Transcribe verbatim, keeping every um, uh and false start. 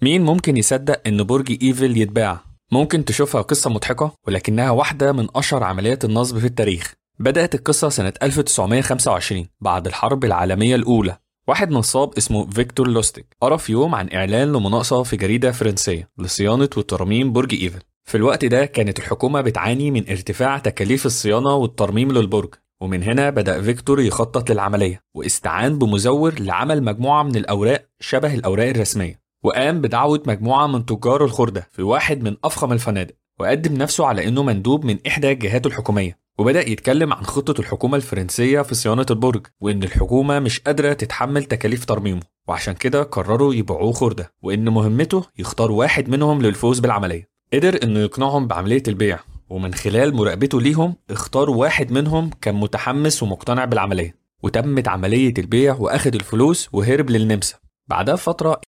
مين ممكن يصدق إن برج إيفل يتباع؟ ممكن تشوفها قصة مضحكة، ولكنها واحدة من أشهر عمليات النصب في التاريخ. بدأت القصة سنة ألف وتسعمائة وخمسة وعشرين بعد الحرب العالمية الأولى. واحد نصاب اسمه فيكتور لوستيك قرأ في يوم عن إعلان لمناقصة في جريدة فرنسية لصيانة وترميم برج إيفل. في الوقت ده كانت الحكومة بتعاني من ارتفاع تكاليف الصيانة والترميم للبرج، ومن هنا بدأ فيكتور يخطط للعملية واستعان بمزور لعمل مجموعة من الأوراق شبه الأوراق الرسمية، وقام بدعوة مجموعة من تجار الخردة في واحد من أفخم الفنادق، وقدم نفسه على إنه مندوب من إحدى الجهات الحكومية، وبدأ يتكلم عن خطة الحكومة الفرنسية في صيانة البرج، وإن الحكومة مش قادرة تتحمل تكاليف ترميمه، وعشان كده قرروا يبيعوه خردة، وإن مهمته يختار واحد منهم للفوز بالعملية. قدر إنه يقنعهم بعملية البيع، ومن خلال مراقبته ليهم اختار واحد منهم كان متحمس ومقتنع بالعملية، وتمت عملية البيع وأخد الفلوس وهرب للنمسا. بعدها فترة